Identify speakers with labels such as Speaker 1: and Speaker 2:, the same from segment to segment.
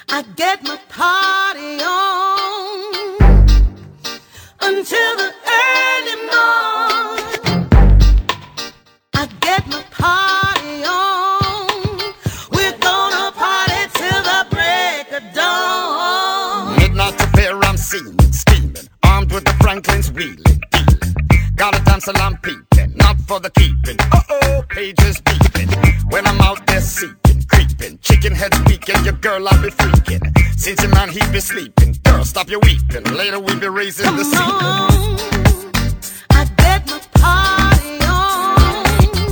Speaker 1: I get my party on until the early morn. I get my party on. We're gonna party till the break of dawn.
Speaker 2: Midnight affair, I'm seeming, scheming, armed with the Franklins, wheeling, dealing. Got a dance I'm peeping, not for the keeping. Uh-oh, pages beeping. When I'm out there seeking, creeping, chicken heads peeking, your girl I'll be freaking. Since your man he be sleeping, girl stop your weeping. Later we be raising the
Speaker 1: Come on, I get my party on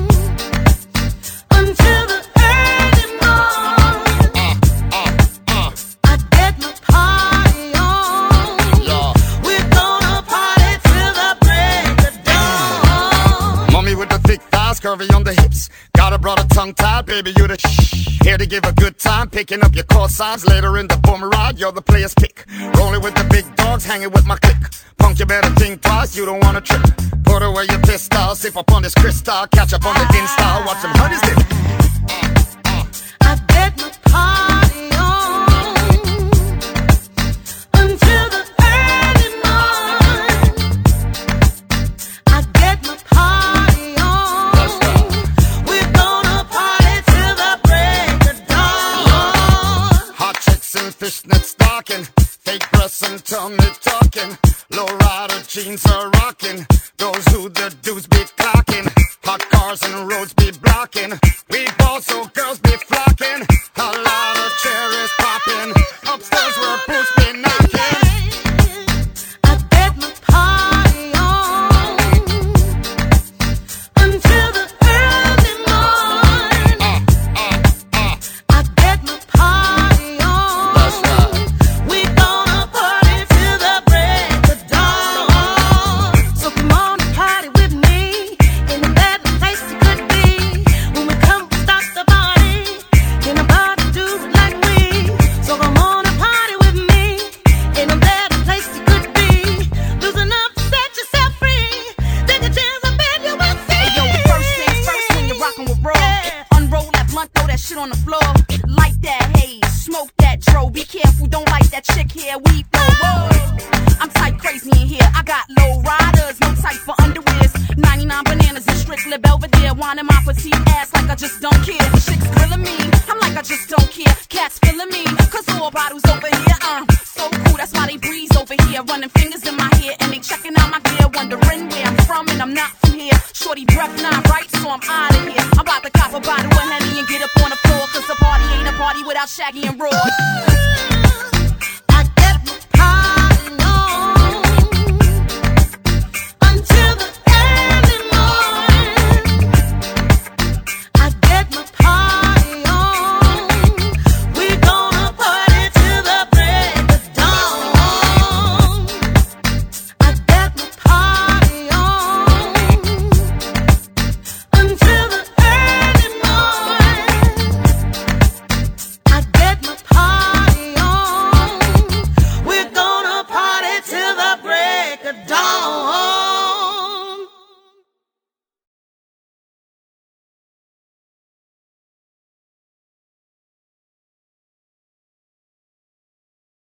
Speaker 1: until the early morn. I get my party on.
Speaker 2: Yeah.
Speaker 1: We're gonna party till the break of dawn.
Speaker 2: Mommy with the thick thighs, curvy on the hips. Got a brother tongue tied, baby you the here to give a good time, picking up your call signs. Later in the boom ride, you're the player's pick. Rolling with the big dogs, hanging with my clique. Punk, you better think twice, you don't wanna trip. Put away your pistol, sip up on this crystal, catch up on the Insta, watch some honeys dip.
Speaker 1: I get my party on until the early morn. I get my party on.
Speaker 2: Let's go.
Speaker 1: We're gonna party till the break of dawn.
Speaker 2: Hot chicks and fishnets stalking, fake breasts and tummy talking. Low rider jeans are rocking, those who the dudes be clocking. Hot cars and roads be blocking, we ball so girls be flocking. A lot of cherries popping, upstairs where boots be knocking.
Speaker 1: I get my party on until the early morn. I get my party on.
Speaker 2: That's right.
Speaker 1: We gonna party till the break of dawn. So come on and party with me in a better place it could be. When we come, we start the party. Can nobody do it like we? So come on and party with me in a better place it could be. Loosen up, set yourself free. Take a chance, I bet you will see.
Speaker 3: Hey, yo, first things first when you're rockin' with Raw. Unroll that blunt, throw that shit on the floor. Light that haze, smoke that dro. Be careful, don't like that chick here. We blow. Whoa. I'm type crazy in here. I got low riders, no type for underwears. 99 bananas and strictly Belvedere. Whining my petite ass like I just don't care. Chicks grilling me, I'm like I just don't care. Cats feeling me, cause all bottles over here. So cool, that's why they breeze over here. Running fingers in my hair and they checking out my gear. Wondering where I'm from and I'm not from here. Shorty breath not right, so I'm out of here. I'm about to cop a bottle of Henny and get up on the floor. Cause the party ain't a party without Shaggy and Raw.
Speaker 1: I get my party on until the early morn. I get my party on. We gonna party till the break of dawn. I get my party on until the early morn. I get my party on. We're gonna party till the break of dawn.